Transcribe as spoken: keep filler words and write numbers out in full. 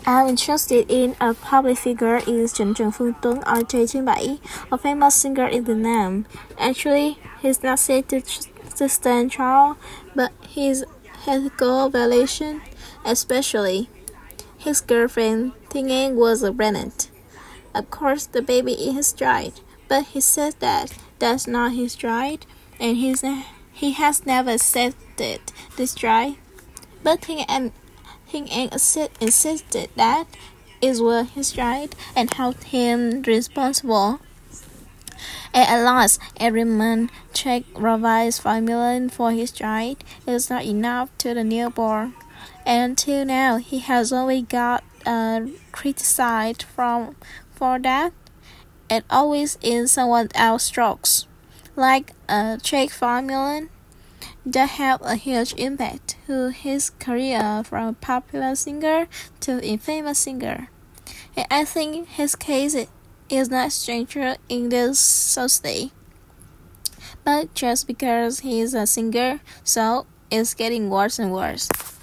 I'm interested in a public figure is Trần Trần Phương Tuấn or Jay Bảy, a famous singer in Vietnam. Actually, he's not said to, to stand trial, but his ethical violation, especially his girlfriend Thiên An was a remnant. Of course, the baby is his right, but he says that that's not his right, and he's ne- he has never accepted this right. But Thiên An Thiên An insisted that it was his right and held him responsible. And at last, every month, check provides five million for his right. It is not enough to the newborn. And until now, he has always got uh, criticized from for that. It always in someone else's strokes, like a uh, check five million. That had a huge impact to his career from a popular singer to a famous singer. And I think his case is not stranger in this society. But just because he is a singer, so it's getting worse and worse.